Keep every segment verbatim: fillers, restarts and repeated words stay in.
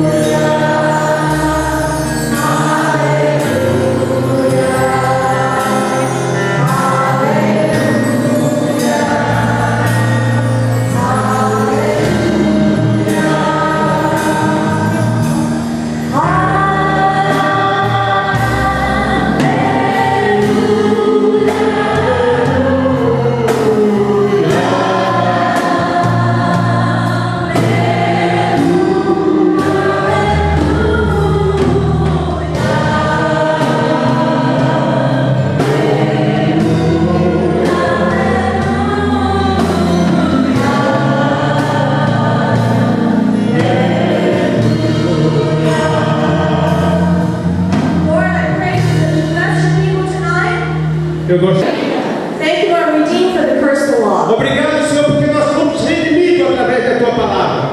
Eu gosto. Thank you, Lord, redeemed for the curse of the law. Obrigado, Senhor, porque nós fomos redimidos através da tua palavra.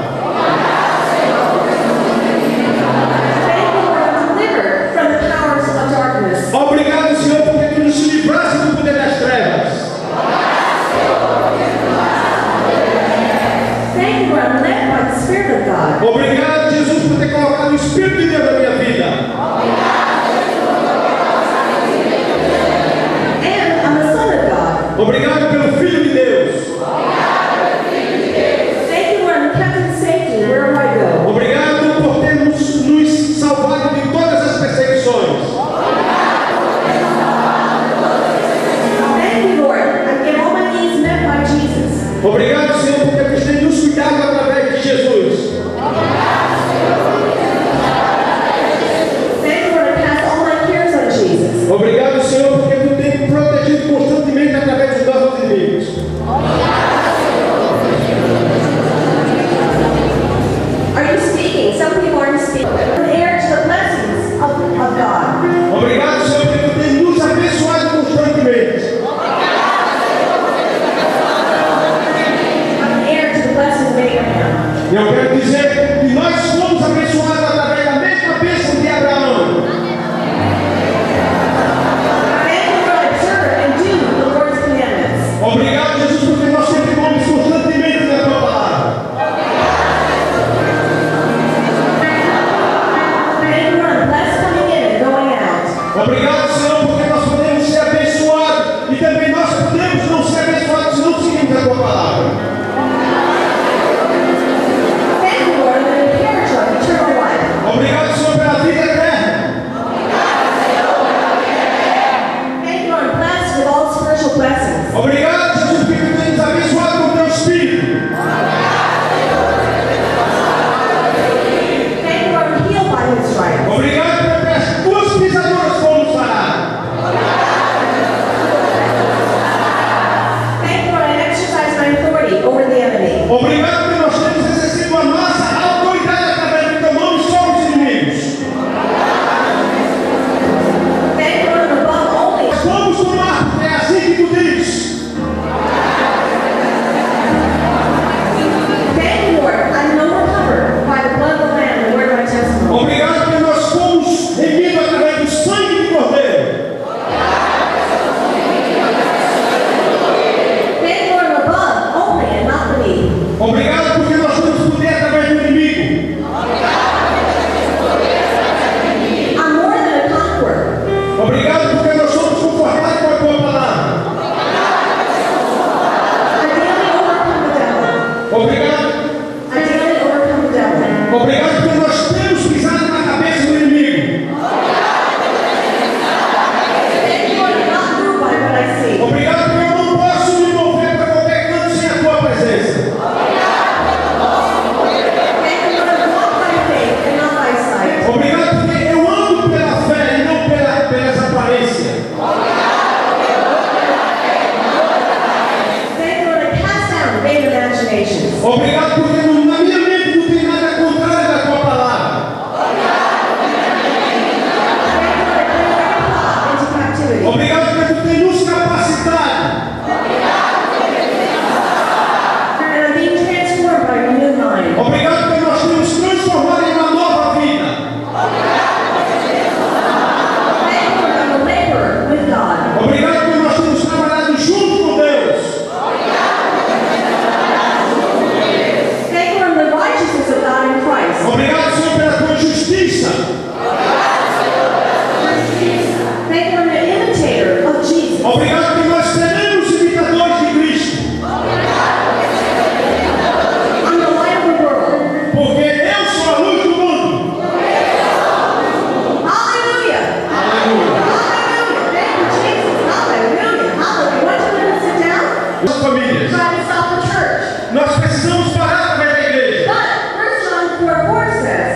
Thank you, Lord, delivered from the powers of darkness. Obrigado, Senhor, porque tu nos livraste do poder das trevas. Thank you, Lord, led by the Spirit of God. Obrigado, Jesus, por ter colocado o Espírito de Deus na minha vida. And I'm a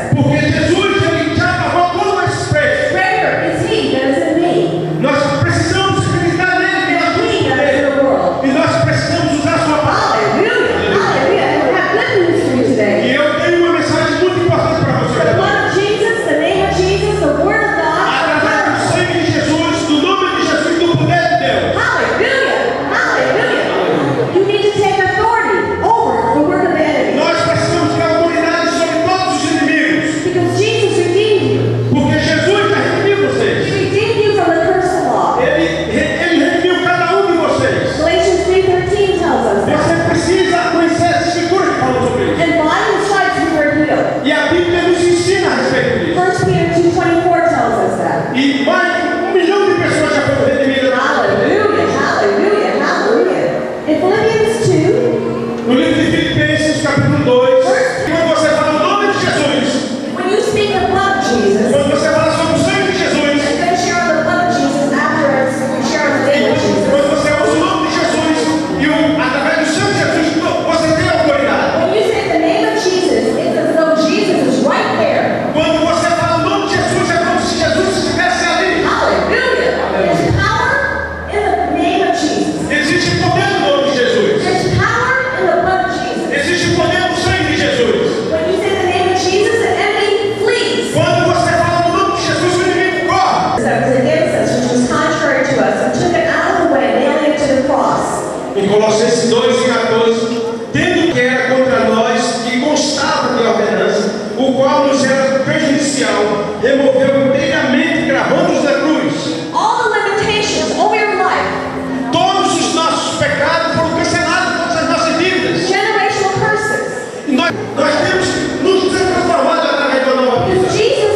express. Porque Jesus, ele já pagou todo esse preço. Greater is He that is in me Nós precisamos acreditar nele, que nós than he somos that is dele. in the world. E nós precisamos usar a sua palavra. Hallelujah. Hallelujah. I have good news for you today. E eu tenho uma mensagem muito importante para The você. blood of Jesus, the name of Jesus, the word of God, the Através do power. sangue de Jesus, do nome de Jesus, do poder de Deus. Hallelujah. Hallelujah. You need to take authority over the work of the enemy. Nós precisamos ter autoridade sobre todos os inimigos. Because Jesus redeemed you. Porque Jesus já redimiu He vocês. redeemed you from the curse of law. Ele, ele redimiu cada um de vocês. Galatians three thirteen tells us that. Você precisa conhecer as escrituras que falam sobre isso. And by His stripes we were healed. E a Bíblia nos ensina a respeito disso. First Peter two twenty-four tells us that. E mais de um milhão de pessoas já foram redimidas. Hallelujah, hallelujah, hallelujah. In Philippians two, No livro de Filipenses, capítulo dois, quando você fala o nome de Jesus, when you speak the blood of Jesus, quando você fala sobre o sangue de Jesus, I'm going to share on the blood of Jesus after I share on the name of Jesus. quando você usa o nome de Jesus e o, através do sangue de Jesus, você tem autoridade. When you say the name of Jesus, it's as though Jesus is right there. Quando você fala o nome de Jesus, é como se Jesus estivesse ali. Hallelujah. There's power in the name of Jesus. Existe poder no nome de Jesus. There's power in the blood of Jesus. Existe poder no sangue de Jesus. When you say the name of Jesus, the enemy flees. Quando você fala o nome de Jesus, o inimigo corre. That was against us, which was contrary to us, and took it out of the way, nailing it to the cross. Em Colossenses dois e quatorze, tendo que era contra nós e constava de ordenança, o qual nos era prejudicial, removeu inteiramente, gravando-os na cruz. All the limitations over your life, Todos os nossos pecados foram cancelados, todas as nossas dívidas. generational curses. E nós, nós temos que nos transformado através da nova vida. Jesus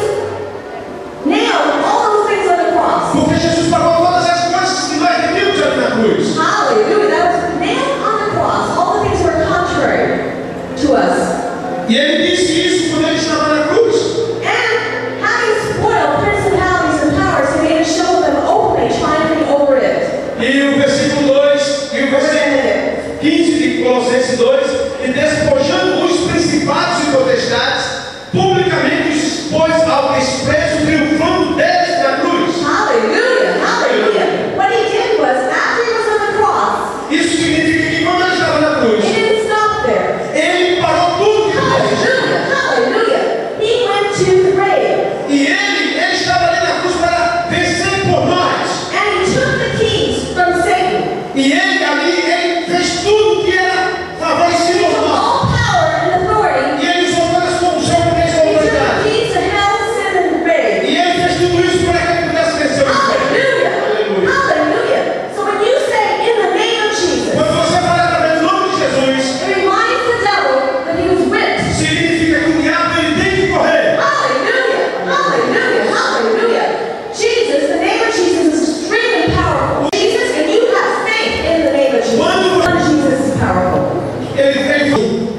nailed all those things on the cross. Porque Jesus pagou todas as coisas que nós devíamos ali na cruz. Hallelujah. That was nailed on the cross. All the things were contrary to us. E ele disse isso quando ele estava na cruz. And having spoiled principalities and powers, he made a show of them openly, triumphing over it. E o versículo dois, e o versículo quinze de Colossenses dois, e despojando os principados e potestades, publicamente os expôs ao desprezo, triunfando deles na cruz. Hallelujah. Hallelujah. What he did was, after he was on the cross, Isso significa que quando ele estava na cruz, he didn't stop there. ele parou tudo que ele fez. Hallelujah. Hallelujah. He went to the grave. E ele, ele estava ali na cruz para vencer por nós. And he took the keys from Satan. E ele ali, ele fez tudo que era favorecido He por took nós. all power and authority. E ele usou todas as funções para essa He took the autoridade. keys to hell, sin, and the grave. E ele fez tudo isso para que ele pudesse vencer o inferno. Hallelujah. Aleluia. Hallelujah. So when you say in the name of Jesus, Quando você fala através do nome de Jesus, it reminds the devil that he was whipped. significa que o diabo ele tem que correr. Hallelujah. Hallelujah. Hallelujah. Jesus, the name of Jesus is extremely powerful. Jesus, and you have faith in the name of Jesus. Quando Jesus is powerful. ele fez,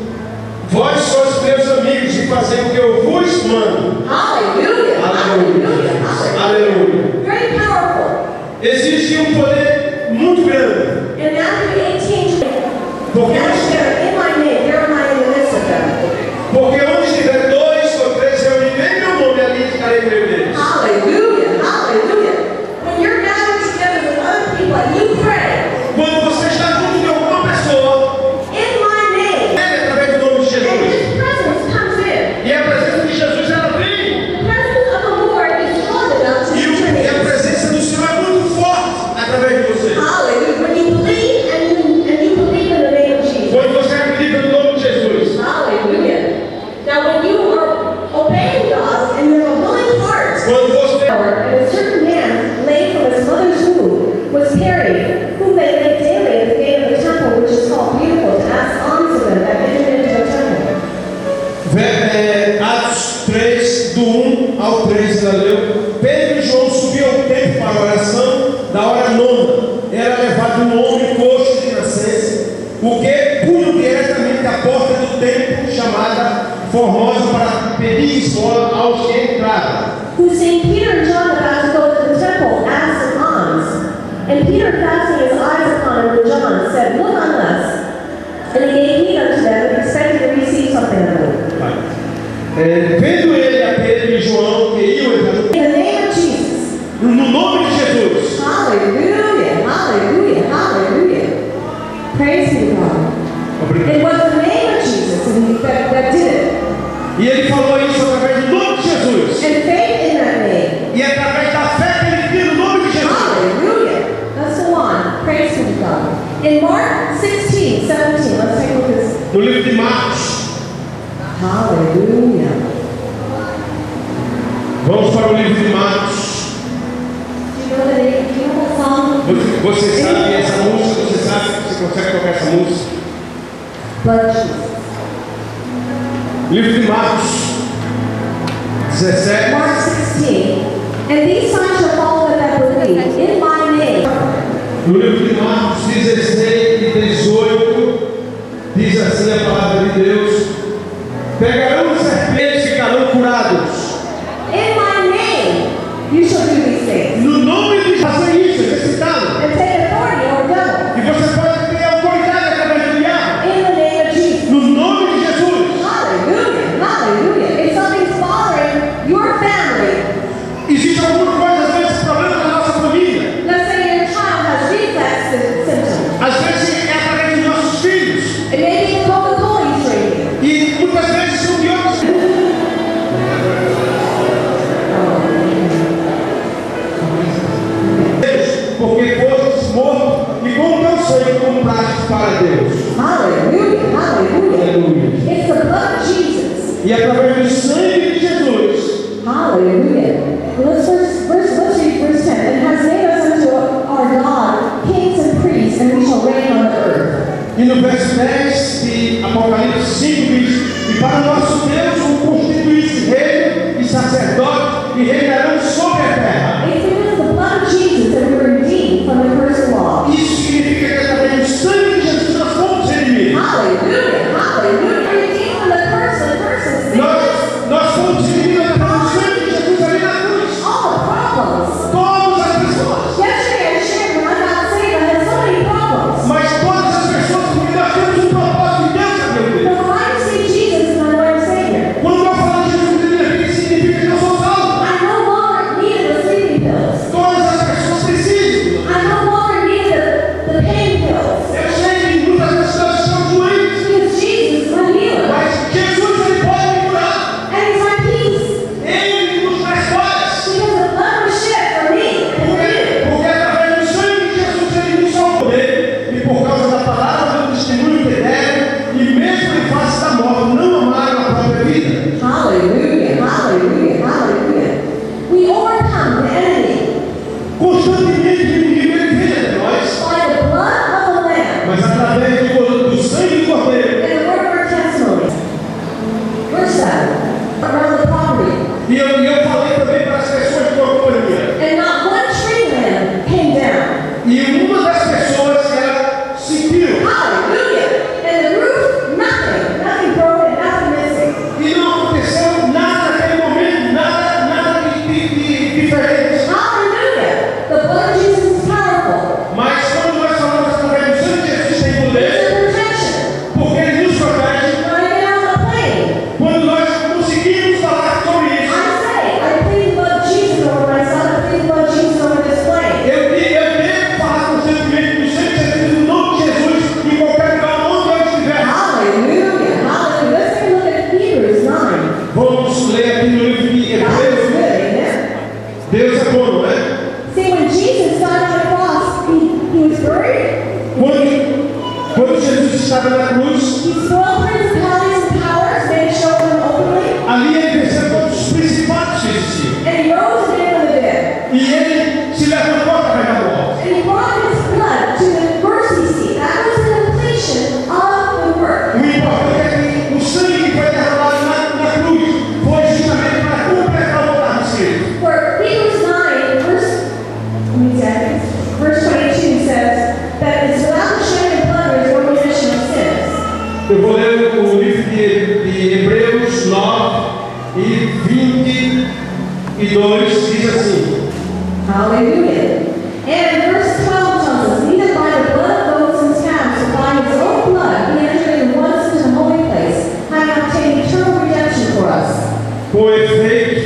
vós sois meus amigos e fazei o que eu vos mando. Hallelujah. Hallelujah. Hallelujah. Aleluia. Very powerful. Existe um poder muito grande. In Matthew eighteen, Porque, yes, they're in my name, there am I in the midst of them. porque onde estiver dois ou três reunidos em meu nome, ali estarei no meio deles. Hallelujah. Hallelujah. When you're gathered together with other people and you pray Quando você está junto de alguma pessoa, in my name, é através do nome de and Jesus. His presence comes in, E a presença de Jesus ela vem. the presence of the Lord is strong enough to E, o, enter e a in. presença do Senhor é muito forte através de você. Hallelujah. When you believe and you, and you believe in the name of Jesus. Quando você acredita no nome de Jesus. Hallelujah. Now when you are obeying God and you have a willing heart, Quando você and a certain man, lame from his mother's womb, was carried, whom they laid daily at the gate of the temple, which is called Beautiful, to ask alms of them that entered into the temple. É, Atos três, do um ao três, da leu. Pedro e João subiam ao templo para a oração da hora nona. Era levado um homem coxo de nascença, o que punham diretamente a porta do templo, chamada Formosa, para pedir esmola aos que entraram. Who seeing Peter and John about to go to the temple, asked them alms. And Peter, fastening his eyes upon him, and John, said, Look on us. And he gave heed unto them, and expected to receive something of them. É, vendo ele Pedro e João que iam entrar In the name of Jesus. no nome de Jesus. Hallelujah. Hallelujah. Hallelujah. Praise be to God. Obrigado. It was the name of Jesus that, that did it. E ele falou isso através do nome de Jesus. And faith in that name. E através da fé que ele tinha no nome de Jesus. Hallelujah. Let's go on. Praise be to God. In Mark sixteen, seventeen, let's take a look at this. No livro de Marcos. Hallelujah. Vamos para o livro de Marcos. Do you know the name? Do you know what song? Você, você sabe essa música? Você sabe? Você consegue tocar essa música? Blood Jesus. Livro de Marcos dezessete. Mark sixteen. And these signs shall follow them that believe in my name. No livro de Marcos dezesseis e dezoito, diz assim a palavra de Deus: pegarão serpentes e ficarão curados. In my name you shall do these things. No nome de fazer isso, exercitado. And take authority over devils. E você pode ter autoridade através do diabo. In the name of Jesus. No nome de Jesus. Hallelujah. Hallelujah. If something's bothering your family, Existe alguma coisa, às vezes, problema na nossa família. let's say your child has reflex symptoms. Às vezes é através dos nossos filhos. It may be the Coca-Cola he's drinking. E muitas vezes são de outros. Porque fostes mortos e com teu sangue compraste para Deus. Hallelujah. Hallelujah. Aleluia. It's the blood of Jesus. E através do sangue de Jesus. Hallelujah. Let's verse, verse, let's read verse ten. And has made us unto our God kings and priests, and we shall reign on the earth. E no verso dez de Apocalipse cinco diz: e para nosso Deus o constituísse rei e sacerdote e reinarão sobre a terra. It's because of the blood of Jesus that we were redeemed from the curse of law. Isso significa que através do sangue de Jesus nós fomos redimidos. Hallelujah. Hallelujah. Redeemed from the curse, the curse of sin. Nós, nós fomos redimidos através do sangue de Jesus ali na cruz. All the problems. Todas as pessoas. Yesterday I shared when I got saved, I had so many problems. Mas todas as pessoas, porque nós temos um propósito de Deus na minha vida. But when I say Jesus is my Lord and Savior, Quando eu falo de Jesus na minha vida, significa que eu sou salvo. I no longer needed the sleeping pills. Todas as pessoas precisam. I no longer needed the, the pain pills. Eu sei que muitas pessoas estão doentes, Because Jesus is my healer. mas Jesus ele pode me curar. And He's my peace. Ele nos traz paz. Because the blood was shed for me and for Porque, you. porque através do sangue de Jesus ele nos salvou. E por causa da palavra do testemunho que deram, e mesmo em face da morte, não amaram a própria vida. Hallelujah, hallelujah, hallelujah. We overcome the enemy Constantemente o inimigo vem até nós, by the blood of the Lamb mas através do, do sangue do Cordeiro. and the word of our testimony. Verse seven. Around the property. E eu, e eu falei também para as pessoas que eu acompanhei. And not one tree limb came down. E uma das pessoas ela sentiu. Hallelujah. And the roof, nothing. Nothing broken, nothing missing. E não aconteceu nada naquele momento, nada, nada de, de, de diferente. Hallelujah. The blood of Jesus is powerful. Mas quando nós falamos através do sangue de Jesus tem poder, It's a protection. porque ele nos protege. When I get on the plane, Quando nós conseguimos falar sobre isso, I say, I plead the blood of Jesus over my son, I plead the blood of Jesus over this plane. eu, te- eu devo falar constantemente do sangue de Jesus, no nome de Jesus, em qualquer lugar onde eu estiver. Hallelujah. Hallelujah. Let's take a look at Hebrews nine. Vamos ler aqui no livro de God is Hebreus. good, amen? Deus é bom, não é? See, when Jesus died on the cross, he, he was buried. Quando, quando Jesus estava na cruz, He spoiled principalities and powers, made show them openly, ali ele venceu todos os principados que existiam. and he rose again from the dead. E ele se levantou através da morte. And he brought his blood to the mercy seat. That was the completion of the work. O importante é que o sangue que foi derramado na, na cruz foi justamente para completar o que estava escrito. For Hebrews nine, verse, let me check, verse twenty-two says that it's without the shedding of blood there is no remission of sins. Eu vou ler o livro de, de Hebreus nove e vinte e dois, diz assim: Hallelujah. And verse twelve tells us, neither by the blood of goats and calves, but by his own blood, he entered in once into the holy place, having obtained eternal redemption for us. com efeito,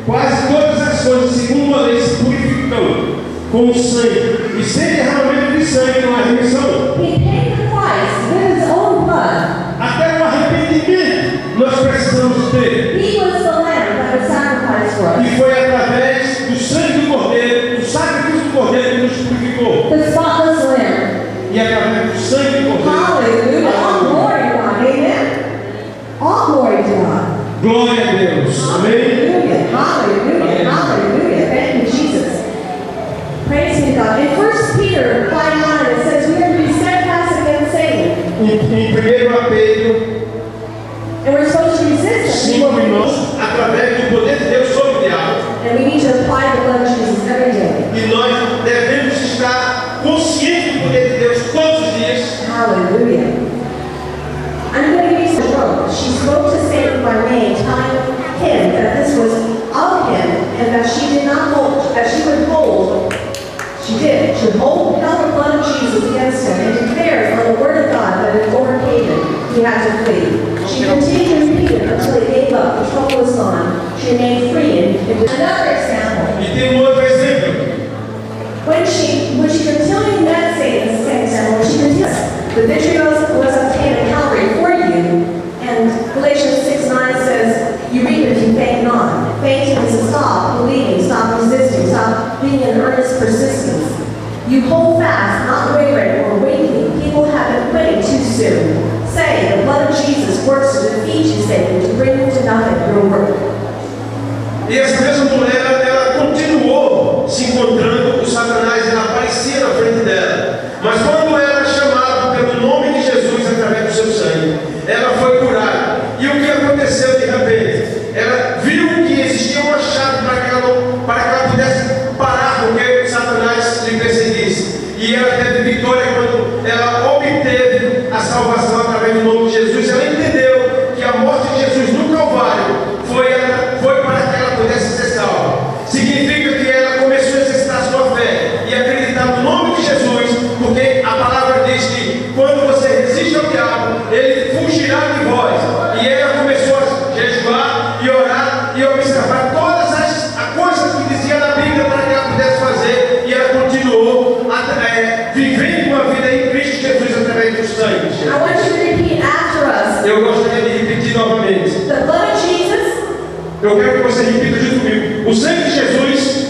quase todas as coisas, segundo a lei, se purificam com o sangue. E sem derramamento de sangue não há remissão. He paid the price with his own blood. Até o arrependimento nós precisamos ter. He was the lamb that was sacrificed for us. E foi através do sangue do Cordeiro, do sacrifício do Cordeiro que nos purificou. The spotless lamb. E através do sangue do Cordeiro. Hallelujah. All glory to God. Amen. All glory to God. Glória a Deus. Amém. Hallelujah. Hallelujah. Hallelujah. Thank you, Jesus. Praise be to God. In First Peter five nine, it says we are to be steadfast against Satan. Em primeiro Pedro And we're supposed to resist him. cinco irmãos, através do poder de Deus sobre o diabo. And we need to apply the blood of Jesus every day. E nós devemos estar conscientes do poder de Deus todos os dias. Hallelujah. I'm going to give you some quote. She spoke to Satan by name, telling him that this was of him, and that she did not hold, that she would hold, she did, should hold held the blood of Jesus against him, and declared on the word of God that it overcame him. He had to flee. She continued to repeat it until he gave up. The trouble was gone. She remained free. And another example. E tem um outro exemplo. When she, when she continued meditating, the same example, when she continued, the victory was, was obtained at Calvary for you. And Galatians six nine says, you reap if you faint not. Fainting is to stop believing, stop resisting, stop being in earnest persistence. You hold fast, not wavering or waking. People have been quitting too soon. Say, the blood of Jesus works to defeat you, Satan, to bring you to nothing your work. E essa mesma mulher, ela continuou se encontrando com Satanás, ela aparecia na frente dela. Mas quando ela era chamada pelo nome de Jesus através do seu sangue, ela foi curada. E o que aconteceu de repente? Ela viu que existia uma chave para que ela, não, para que ela pudesse parar com que Satanás lhe perseguisse. E ela teve vitória quando ela obteve a salvação através do nome de Jesus. Ela entendeu que a morte de Jesus no Calvário foi, foi para que ela pudesse ser salva. Significa que ela começou a exercitar sua fé e acreditar no nome de Jesus, porque a palavra diz que quando você resiste ao diabo, ele fugirá de vós. E ela começou a jejuar e orar e observar todas as, as coisas que dizia na Bíblia para que ela pudesse fazer. E ela continuou a, é, vivendo uma vida em Cristo Jesus através do sangue. I want you to repeat after us. Eu gostaria de repetir novamente. The blood of Jesus. Eu quero que você repita junto comigo. O sangue de Jesus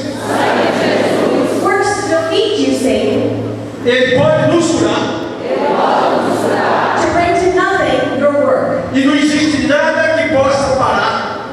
works to defeat you, Satan. Ele pode nos curar. To bring to nothing your work. E não existe nada que possa parar.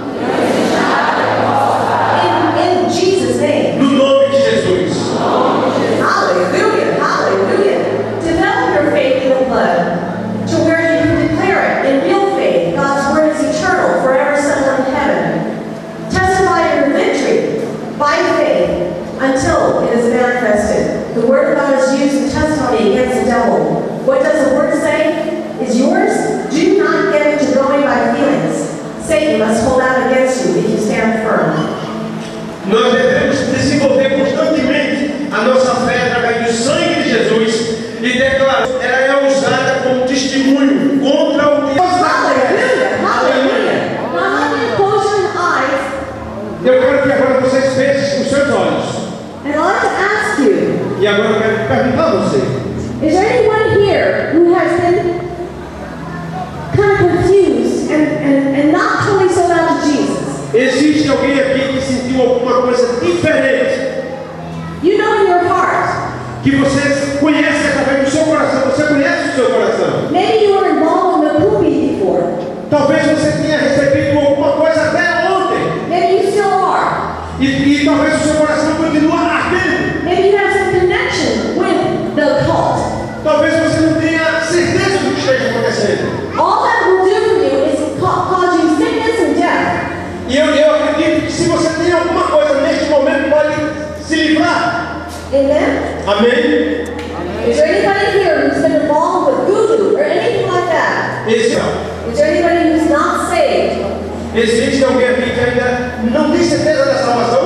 In, in Jesus' name. No nome de Jesus. Hallelujah. Hallelujah. Develop your faith in the blood to where you can declare it in real faith. God's word is eternal, forever settled in heaven. Testify your victory by faith until it is manifested. The word of God is used in testimony against the devil. What does the word say? Is yours? Do not get into going by feelings. Satan must hold out against you if you stand firm. Nós devemos desenvolver constantemente a nossa fé através do sangue de Jesus e declarar. Ela é usada como testemunho contra o diabo. Hallelujah! Hallelujah! Now let me close your eyes. Eu quero que agora vocês fechem os seus olhos. And I'd like to ask you, E agora eu quero perguntar a você. is there anyone here who has been kind of confused and, and, and not totally sold out to Jesus? Existe alguém aqui que sentiu alguma coisa diferente? You know in your heart. Que você conhece através do seu coração. Você conhece o seu coração. Maybe you were involved in the poopy before. Talvez você tenha recebido alguma coisa até ontem. Maybe you still are. E, e talvez o seu coração continue ardendo. Maybe you have some connection with the cult. Talvez você não tenha certeza do que esteja acontecendo. All that will do for you is ca- cause you sickness and death. E eu, eu acredito que se você tem alguma coisa neste momento, pode se livrar. Amen? Amém? Is there anybody here who's been involved with voodoo or anything like that? Existe, Is there anybody who's not saved? existe alguém aqui que ainda não tem certeza da salvação?